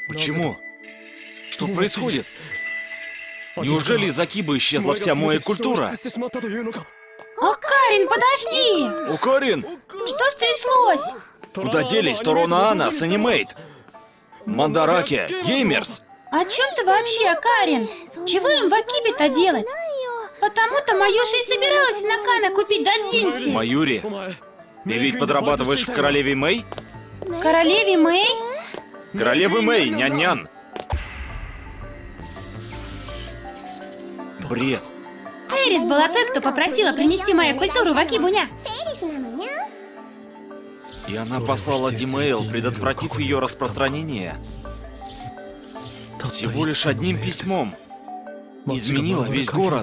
Почему? Что происходит? Неужели из Акибы исчезла вся моя культура? О, Карин, подожди! О, Карин! Что стряслось? Куда делись Торона Ана с Анимейт? Мандараки, Геймерс? О чем ты вообще, Карин? Чего им в Акибе-то делать? Потому-то Маюша и собиралась в Накана купить додзинси. Маюри, ты ведь подрабатываешь в Королеве Мэй? Королеве Мэй? Королевы Мэй, нянь-нян. Бред. Эрис была той, кто попросила принести мою культуру в Акибуня. И она послала Димейл, предотвратив ее распространение. Всего лишь одним письмом. Изменила весь город.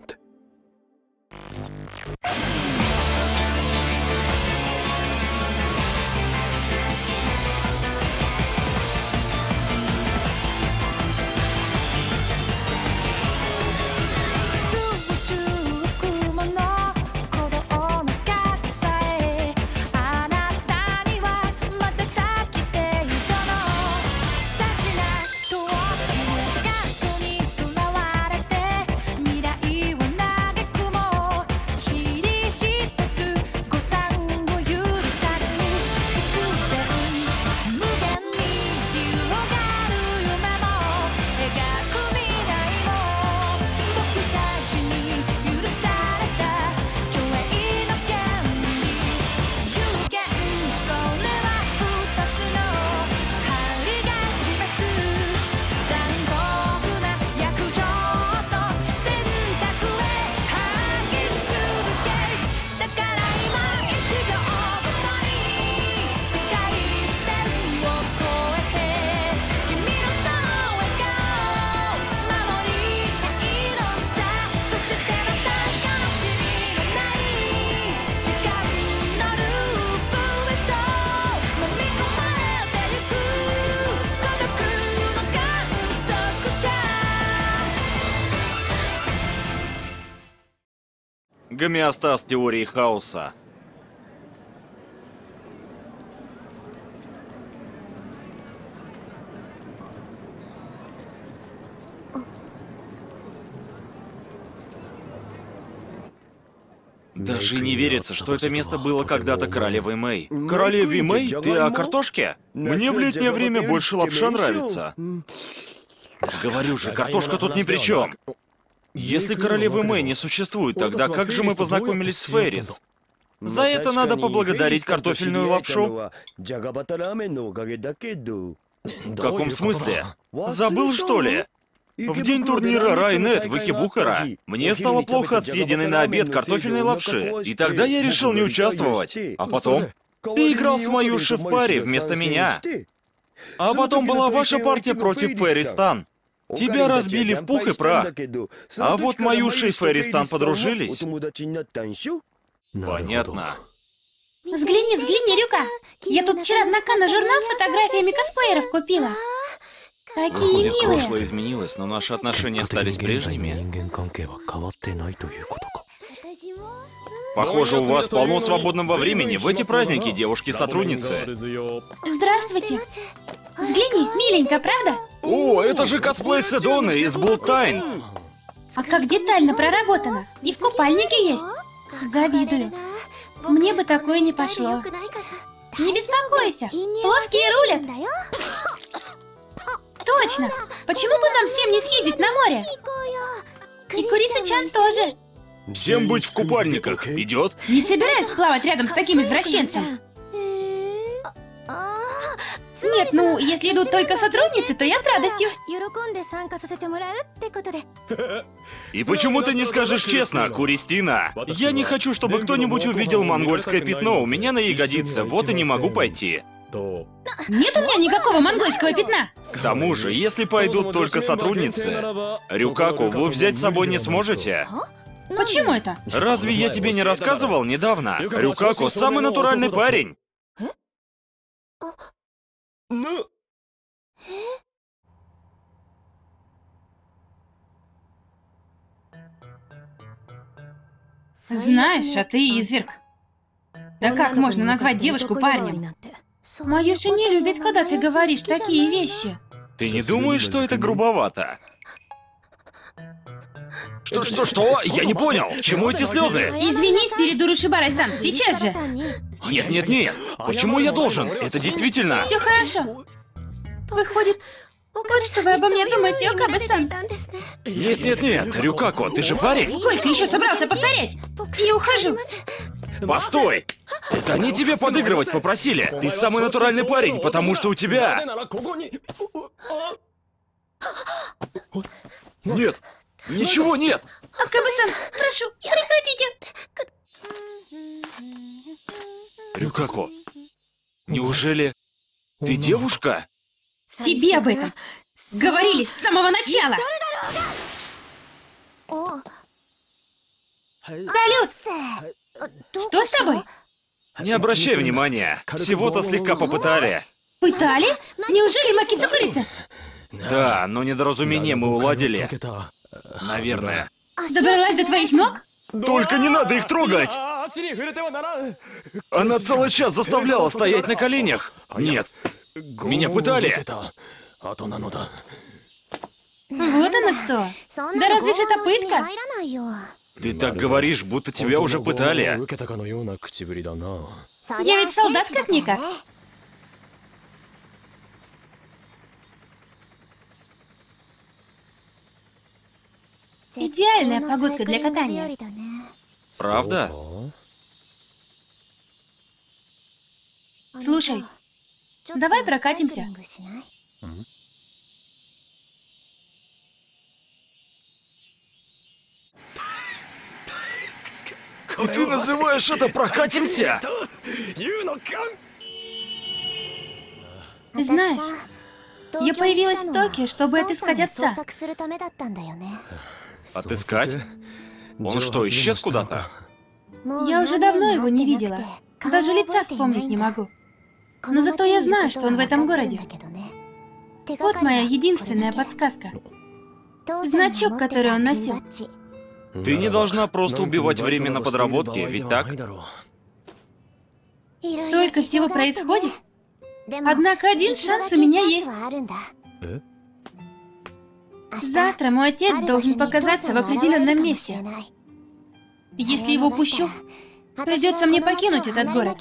Гомеостаз теории хаоса. Даже не верится, что это место было когда-то королевой Мэй. Королеве Мэй? Ты о картошке? Мне в летнее время больше лапша нравится. Говорю же, картошка тут ни при чем. Если королевы Мэй не существует, тогда как же мы познакомились с Феррис? За это надо поблагодарить картофельную лапшу. В каком смысле? Забыл, что ли? В день турнира Райнет в Икебукара мне стало плохо от съеденной на обед картофельной лапши. И тогда я решил не участвовать. А потом ты играл с Маюши в паре вместо меня. А потом была ваша партия против Ферристан. Тебя разбили в пух и прах. А вот Маюша и Ферристан подружились. Понятно. Взгляни, Рюка. Я тут вчера в Накана журнал с фотографиями косплееров купила. Какие Выходит, милые. прошлое изменилось, но наши отношения остались прежними. Похоже, у вас полно свободного времени в эти праздники, девушки-сотрудницы. Здравствуйте. Взгляни, миленько, правда? О, это же косплей Седоны из Блудтайн. А как детально проработано. И в купальнике есть. Завидую. Мне бы такое не пошло. Не беспокойся, плоские рулят. Точно! Почему бы нам всем не съездить на море? И Куриса-чан тоже. Всем быть в купальниках. Идет? Не собираюсь плавать рядом с таким извращенцем. Нет, ну, если идут только сотрудницы, то я с радостью. И почему ты не скажешь честно, Куристина? Я не хочу, чтобы кто-нибудь увидел монгольское пятно у меня на ягодице, вот и не могу пойти. Нет у меня никакого монгольского пятна. К тому же, если пойдут только сотрудницы, Рюкаку вы взять с собой не сможете. Почему это? Разве я тебе не рассказывал недавно? Рюкаку самый натуральный парень. Знаешь, а ты изверг. Да как можно назвать девушку парнем? Маюша не любит, когда ты говоришь такие вещи. Ты не думаешь, что это грубовато? Что? Я не понял. К чему эти слезы? Извинись перед Урушибарой-сан, сейчас же. Нет. Почему я должен? Это действительно... Все хорошо. Выходит, вот что вы обо мне думаете, Окабе-сан. Нет, Рюкако, ты же парень? Сколько еще собрался повторять? Я ухожу. Постой! Это они тебе подыгрывать попросили. Ты самый натуральный парень, потому что у тебя... Нет, ничего нет. Окабе-сан, прошу, прекратите. Рюкако, неужели ты девушка? Тебе об этом говорили с самого начала. Салют! Что с тобой? Не обращай внимания. Всего-то слегка попытали. Пытали? Неужели Макицукури-сан? Да, но недоразумение мы уладили. Наверное. Добралась до твоих ног? Только не надо их трогать! Она целый час заставляла стоять на коленях. Нет, меня пытали. Вот оно что. Да разве ж это пытка? Ты так говоришь, будто тебя уже пытали. Я ведь солдат как-никак. Идеальная погодка для катания. Правда? Слушай, давай прокатимся. И ты называешь это прокатимся? Знаешь, я появилась в Токио, чтобы отыскать отца. Отыскать? Он что, исчез куда-то? Я уже давно его не видела. Даже лица вспомнить не могу. Но зато я знаю, что он в этом городе. Вот моя единственная подсказка. Значок, который он носил. Ты не должна просто убивать время на подработке, ведь так? Столько всего происходит. Однако один шанс у меня есть. Завтра мой отец должен показаться в определенном месте. Если его упущу, придется мне покинуть этот город.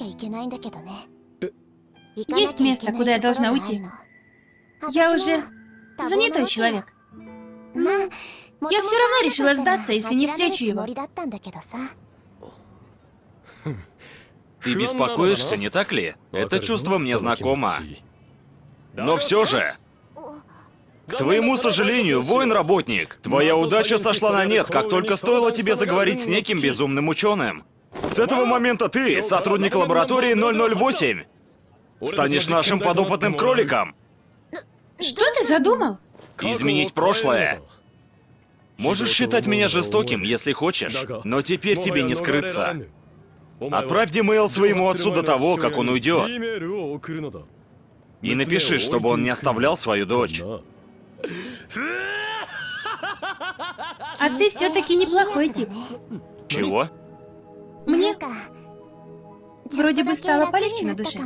Есть место, куда я должна уйти. Я уже занятой человек. Но я все равно решила сдаться, если не встречу его. Ты беспокоишься, не так ли? Это чувство мне знакомо. Но все же... К твоему сожалению, воин-работник, твоя удача сошла на нет, как только стоило тебе заговорить с неким безумным ученым. С этого момента ты, сотрудник лаборатории 008, станешь нашим подопытным кроликом. Что ты задумал? Изменить прошлое. Можешь считать меня жестоким, если хочешь, но теперь тебе не скрыться. Отправь Димейл своему отцу до того, как он уйдет. И напиши, чтобы он не оставлял свою дочь. А ты все-таки неплохой тип. Чего? Мне вроде бы стало полегче на душе.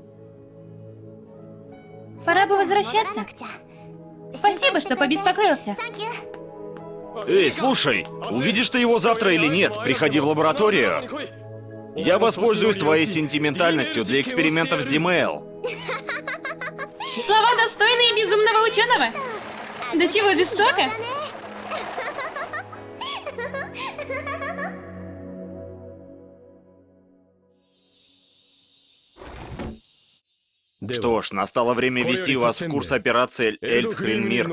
Пора бы возвращаться. Спасибо, что побеспокоился. Эй, слушай, увидишь ты его завтра или нет, приходи в лабораторию. Я воспользуюсь твоей сентиментальностью для экспериментов с Димейл. Слова достойные безумного ученого. Да чего жестоко? Что ж, настало время ввести вас в курс операции Эльдхрильмир.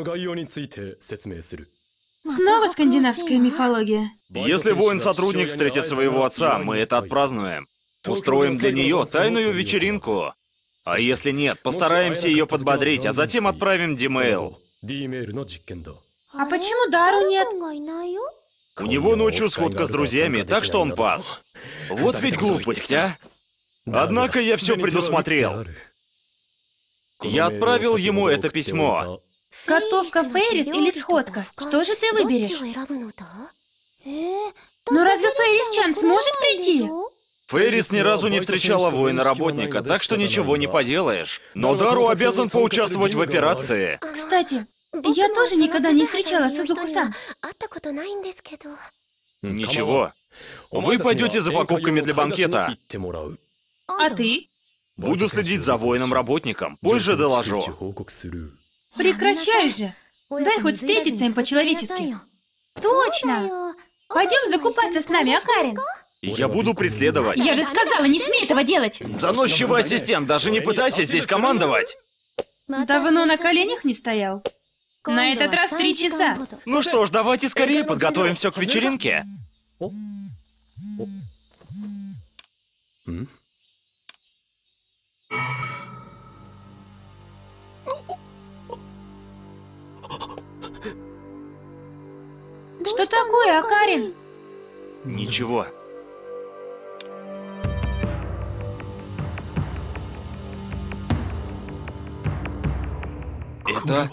Снова скандинавская мифология. Если воин-сотрудник встретит своего отца, мы это отпразднуем. Устроим для нее тайную вечеринку. А если нет, постараемся ее подбодрить, а затем отправим Димейл. А почему Дару нет? У него ночью сходка с друзьями, так что он пас. Вот ведь глупость, а? Однако я все предусмотрел. Я отправил ему это письмо. Готовка Фейрис или сходка? Что же ты выберешь? Ну разве Фейрис-чан сможет прийти? Фейрис ни разу не встречала воина-работника, так что ничего не поделаешь. Но Дару обязан поучаствовать в операции. Кстати, я тоже никогда не встречала Сузуку-сан. Ничего. Вы пойдете за покупками для банкета. А ты? Буду следить за воином-работником. Позже доложу. Прекращай же. Дай хоть встретиться им по-человечески. Точно! Пойдем закупаться с нами, Акарин. Я буду преследовать. Я же сказала, не смей этого делать. Заносчивый ассистент, даже не пытайся здесь командовать. Давно на коленях не стоял. На этот раз 3 часа. Ну что ж, давайте скорее подготовим все к вечеринке. Что такое, Акарин? Ничего. Это...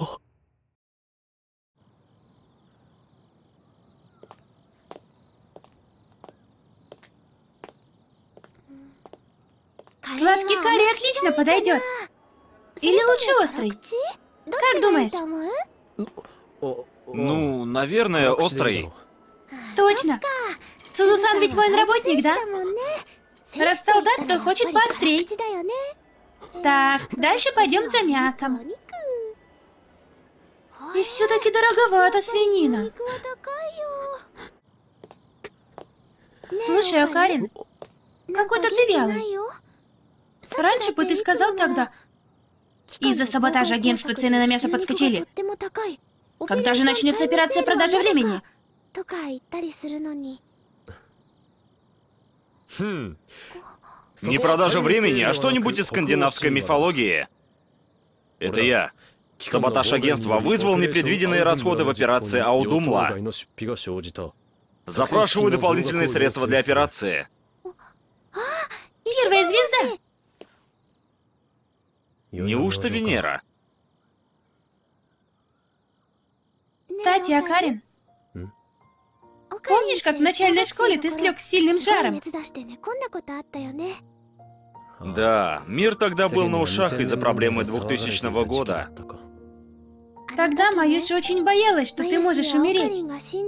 Сладкий карри отлично подойдет. Или лучше острый? Как думаешь? Ну, наверное, острый. Точно. Сузу-сан ведь воин-работник, да? Раз солдат, то хочет поострей. Так, дальше пойдем за мясом. И все-таки дороговато свинина. Слушай, Акарин, какой-то ты вялый. Раньше бы ты сказал тогда. Из-за саботажа агентства цены на мясо подскочили. Когда же начнется операция продажи времени? Не продажа времени, а что-нибудь из скандинавской мифологии. Это я. Саботаж агентства вызвал непредвиденные расходы в операции Аудумла. Запрашиваю дополнительные средства для операции. Первая звезда? Неужто Венера? Кстати, Акарин, помнишь, как в начальной школе ты слег с сильным жаром? Да, мир тогда был на ушах из-за проблемы 2000 года. Тогда Маюша очень боялась, что ты можешь умереть.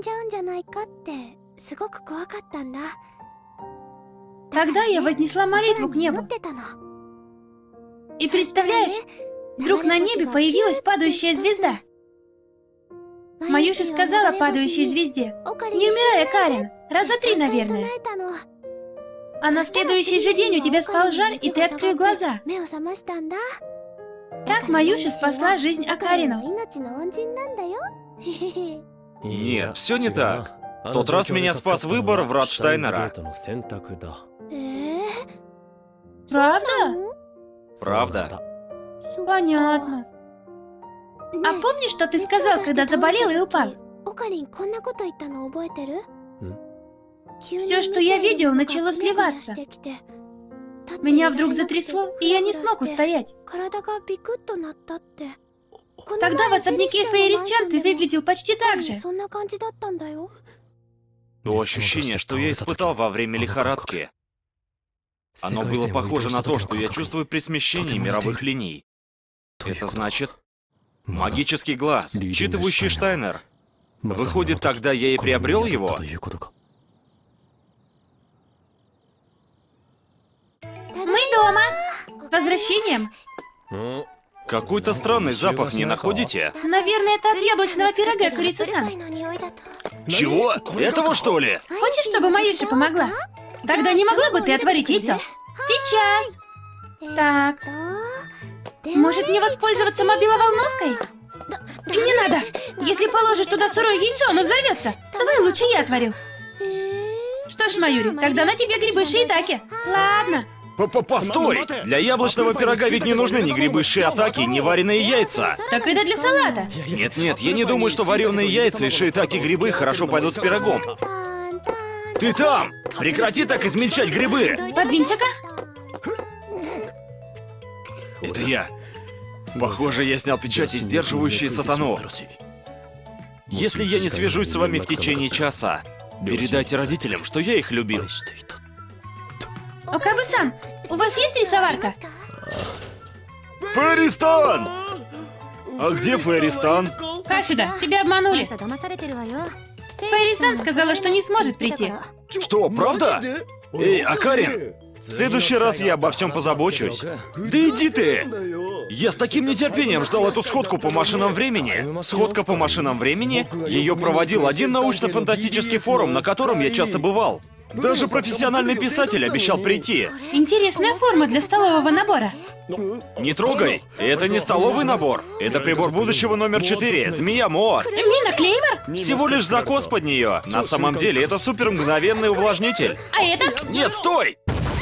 Тогда я вознесла молитву к небу. И представляешь, вдруг на небе появилась падающая звезда. Маюша сказала падающей звезде: «Не умирай, Акарин, раза 3, наверное». А на следующий же день у тебя спал жар, и ты открыл глаза. Так Маюша спасла жизнь Акарину. Нет, все не так. В тот раз меня спас выбор врат Штайнера. Правда? Правда. Понятно. А помнишь, что ты сказал, когда заболел и упал? Все, что я видел, начало сливаться. Меня вдруг затрясло, и я не смог устоять. Тогда в особняке Фейрис-чан ты выглядел почти так же. То ощущение, что я испытал во время лихорадки. Оно было похоже на то, что я чувствую при смещении мировых линий. Это значит... Магический глаз, считывающий Штайнер. Выходит, тогда я и приобрел его? Мы дома. С возвращением. Какой-то странный запах, не находите? Наверное, это от яблочного пирога, Курица-сан. Чего? Этого, что ли? Хочешь, чтобы Маюша помогла? Тогда не могла бы ты отварить яйцо? Сейчас. Так. Может, мне воспользоваться мобиловолновкой? Не надо. Если положишь туда сырое яйцо, оно взорвется. Давай лучше я отварю. Что ж, Маюри, тогда на тебе грибы шиитаке. Ладно. Постой! Для яблочного пирога ведь не нужны ни грибы шиитаке, ни вареные яйца. Так это для салата. Нет-нет, я не думаю, что вареные яйца и шиитаке грибы хорошо пойдут с пирогом. Ты там! Прекрати так измельчать грибы! Подвинься-ка. Это я. Похоже, я снял печати, сдерживающие сатану. Если я не свяжусь с вами в течение часа, передайте родителям, что я их любил. Окабы-сан, у вас есть рисоварка? Фэристан! А где Фэристан? Хашида, тебя обманули. Фэри-сан сказала, что не сможет прийти. Что, правда? Эй, Акарин! В следующий раз я обо всем позабочусь. Да иди ты! Я с таким нетерпением ждал эту сходку по машинам времени. Сходка по машинам времени? Ее проводил один научно-фантастический форум, на котором я часто бывал. Даже профессиональный писатель обещал прийти. Интересная форма для столового набора. Не трогай! Это не столовый набор. Это прибор будущего номер 4, змея Моа. Мина Клеймор? Всего лишь закос под нее. На самом деле это супер мгновенный увлажнитель. А это? Нет, стой!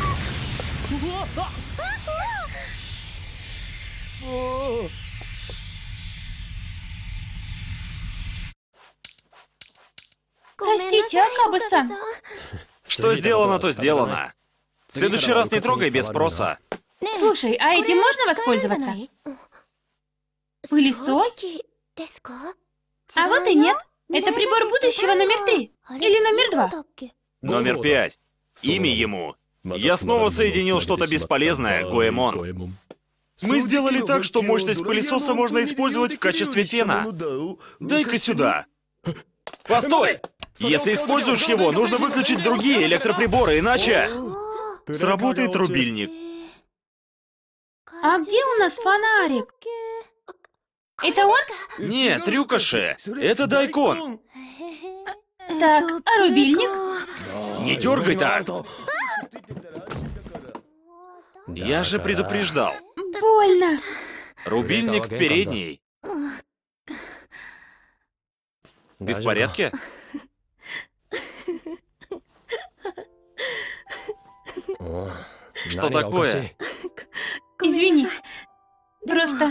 Простите, Акабы-сан. Что сделано, то сделано. В следующий раз не трогай без спроса. Слушай, а этим можно воспользоваться? Пылесос? А вот и нет. Это прибор будущего номер 3. Или номер 2. Номер 5. Имя ему. Я снова соединил что-то бесполезное, Гоэмон. Мы сделали так, что мощность пылесоса можно использовать в качестве фена. Дай-ка сюда. Постой! Если используешь его, нужно выключить другие электроприборы, иначе... Сработает рубильник. А где у нас фонарик? Это он? Нет, Рюкоши, это Дайкон. Так, а рубильник? Не дергай так. Я же предупреждал. Больно. Рубильник в передней. Ты в порядке? Что такое? Извини. Просто...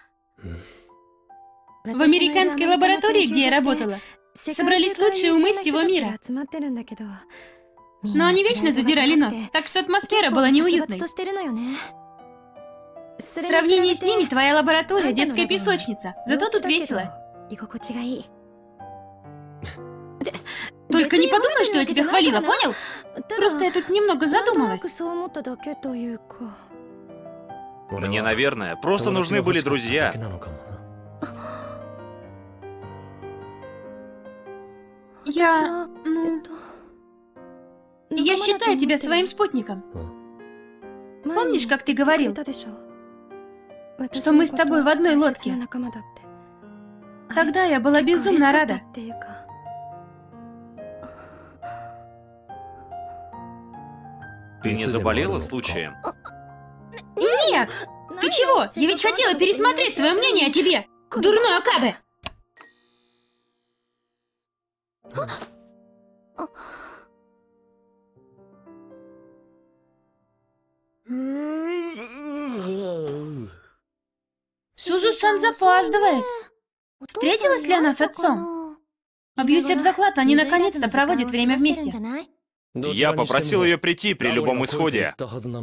В американской лаборатории, где я работала, собрались лучшие умы всего мира. Но они вечно задирали нос, так что атмосфера была неуютной. В сравнении с ними твоя лаборатория — детская песочница. Зато тут весело. Только не подумай, что я тебя хвалила, понял? Просто я тут немного задумалась. Мне, наверное, просто нужны были друзья. Я считаю тебя своим спутником. Помнишь, как ты говорил, что мы с тобой в одной лодке? Тогда я была безумно рада. Ты не заболела случаем? Нет! Ты чего? Я ведь хотела пересмотреть свое мнение о тебе! Дурной Акабе! Сузу-сан запаздывает. Встретилась ли она с отцом? Бьюсь об заклад, они наконец-то проводят время вместе. Я попросил ее прийти при любом исходе.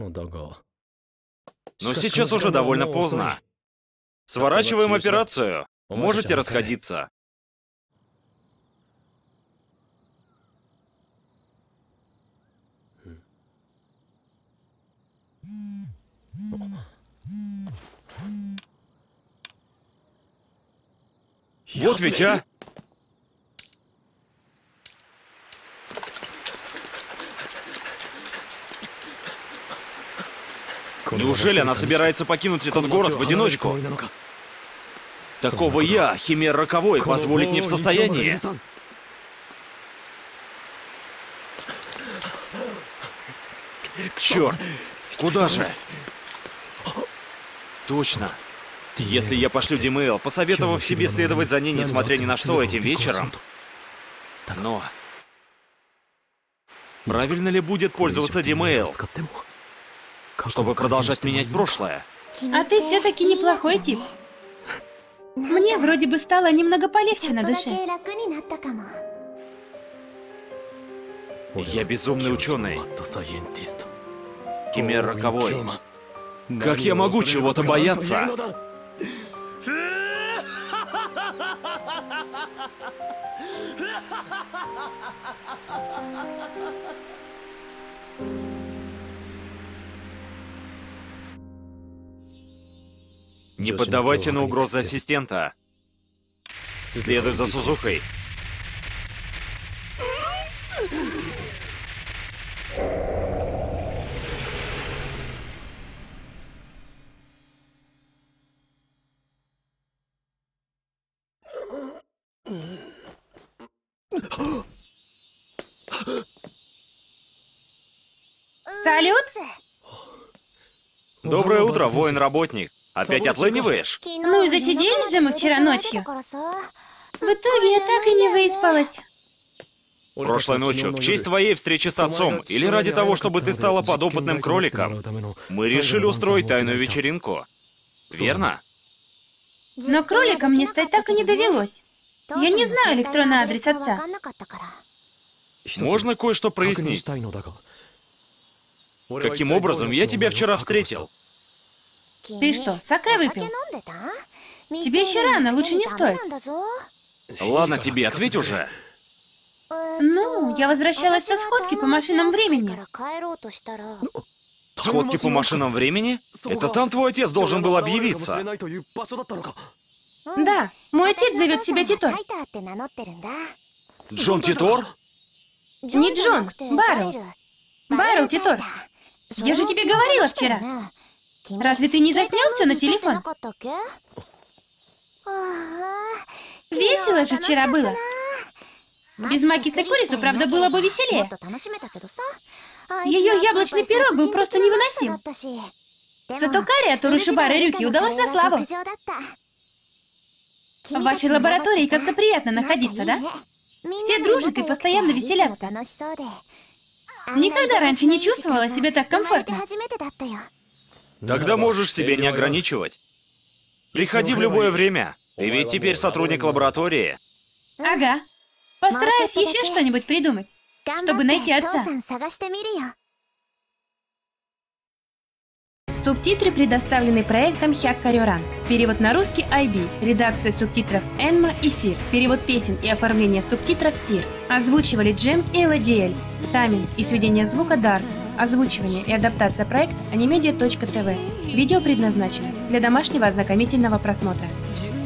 Но сейчас уже довольно поздно. Сворачиваем операцию. Можете расходиться. Вот ведь, а! Неужели она собирается покинуть этот город в одиночку? Такого я, Химер Роковой, позволить не в состоянии. Черт! Куда же? Точно. Если я пошлю Димейл, посоветовав себе следовать за ней, несмотря ни на что, этим вечером... Но... Правильно ли будет пользоваться Димейл, чтобы продолжать менять прошлое? А ты все-таки неплохой тип. Мне вроде бы стало немного полегче на душе. Я безумный ученый. Химер Роковой. Как я могу чего-то бояться? Не поддавайся на угрозы ассистента. Следуй за Сузукой. Салют? Доброе утро, воин-работник. Опять отлыниваешь? Ну и засиделись же мы вчера ночью. В итоге я так и не выспалась. Прошлой ночью, в честь твоей встречи с отцом, или ради того, чтобы ты стала подопытным кроликом, мы решили устроить тайную вечеринку. Верно? Но кроликом мне стать так и не довелось. Я не знаю электронный адрес отца. Можно кое-что прояснить? Каким образом я тебя вчера встретил? Ты что, саке выпил? Тебе еще рано, лучше не стоит. Ладно тебе, ответь уже. Ну, я возвращалась со сходки по машинам времени. Сходки по машинам времени? Это там твой отец должен был объявиться. Да, мой отец зовет себя Титор. Джон Титор? Не Джон, Баррел. Баррел Титор. Я же тебе говорила вчера. Разве ты не заснял все на телефон? Весело же вчера было. Без Маки Сакурису, правда, было бы веселее. Ее яблочный пирог был просто невыносим. Зато карри от Урушибары Рюки удалось на славу. В вашей лаборатории как-то приятно находиться, да? Все дружат и постоянно веселятся. Никогда раньше не чувствовала себя так комфортно. Тогда можешь себя не ограничивать. Приходи в любое время. Ты ведь теперь сотрудник лаборатории. Ага. Постараюсь еще что-нибудь придумать, чтобы найти отца. Субтитры предоставлены проектом Хяккарёран. Перевод на русский IB. Редакция субтитров Энма и Сир. Перевод песен и оформление субтитров Сир. Озвучивали Джем и Эладиэль. Тамин и сведение звука Дарк. Озвучивание и адаптация проекта Animedia.tv. Видео предназначено для домашнего ознакомительного просмотра.